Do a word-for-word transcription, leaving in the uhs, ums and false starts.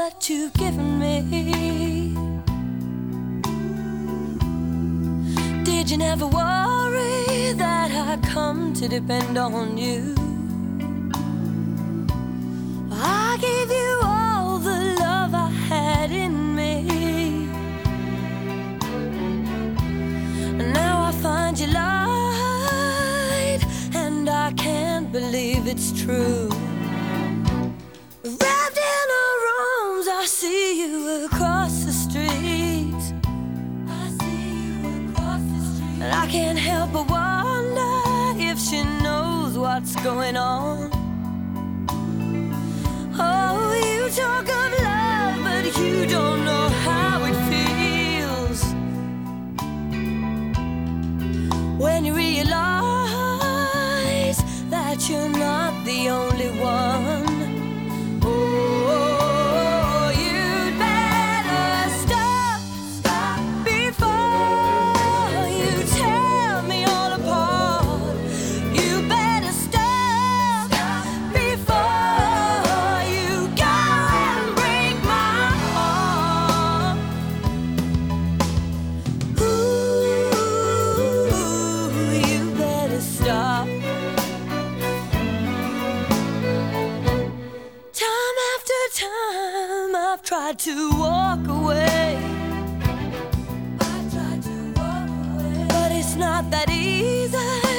that you've given me. Did you never worry that I come to depend on you? I gave you all the love I had in me, and now I find you lied, and I can't believe it's true. Wrapped in her arms, I see you across the street. I see you across the street, and I can't help but wonder if she knows what's going on. Oh, you talk of love, but you don't know how it feels when you realize that you're not the only one. Oh, you'd better stop, stop before you tear me all apart. You better stop, stop before you go and break my heart. Ooh, you better stop. Time after time I've tried to walk away. I've tried to walk away, but it's not that easy.